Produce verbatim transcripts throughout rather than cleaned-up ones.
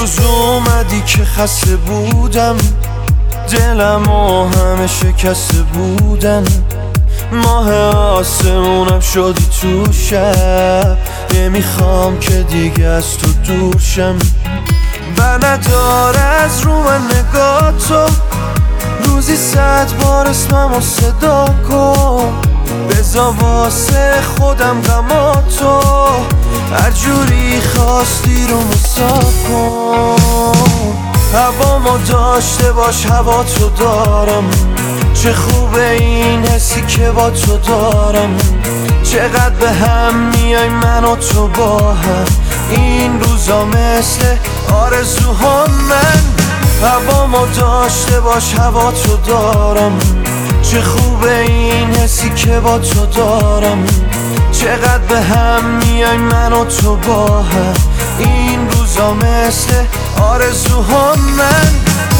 روز اومدی که خسته بودم، دلم و همه شکسته بودن. ماه آسمونم شدی تو شب، نمیخوام که دیگه از تو دور شم. بر نداره از رو من نگاه تو، روزی صد بار اسممو صدا کن. بذار واسه خودم غما تو، هر جوری خواستی رو مساف کن. هوامو داشته باش، هوا تو دارم. چه خوبه این حسی که با تو دارم. چقدر به هم میای من و تو با هم، این روزا مثل آرزوها. من هوامو داشته باش، هوا تو دارم. چه خوبه این حسی که با تو دارم. چقدر به هم میای من و تو با هم، این روزا مثل آرزوها. من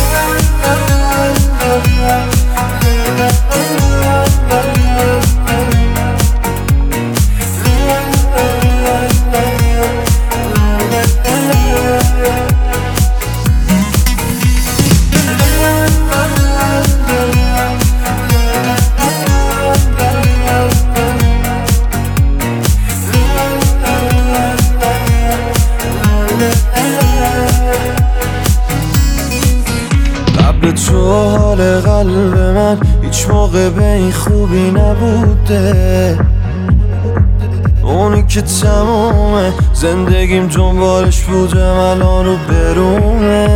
قبل تو حال قلب من هیچ موقع به این خوبی نبوده. اونی که تمومه زندگیم دنبالش بودم الان رو برومه.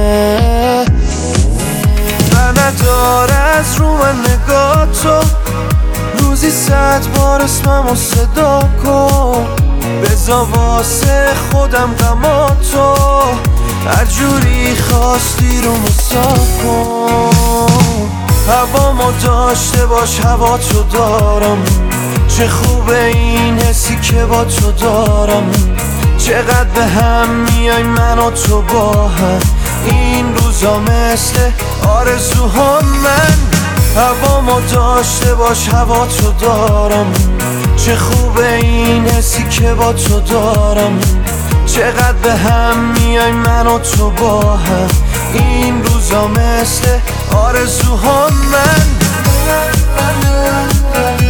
بر نداره از رو من نگاه تو، روزی صد بار اسممو صدا کن. بذار واسه خودم غما تو، هر جوری خواستی رو مساف کن. هوامو داشته باش، هوا تو دارم. چه خوبه این حسی که با تو دارم. چقدر به هم میای من و تو با هم، این روزا مثل آرزوها. من هوامو داشته باش، هوا تو دارم. چه خوبه این حسی که با تو دارم. چقدر به هم میای من و تو با هم، این روزا مثل آرزوها. من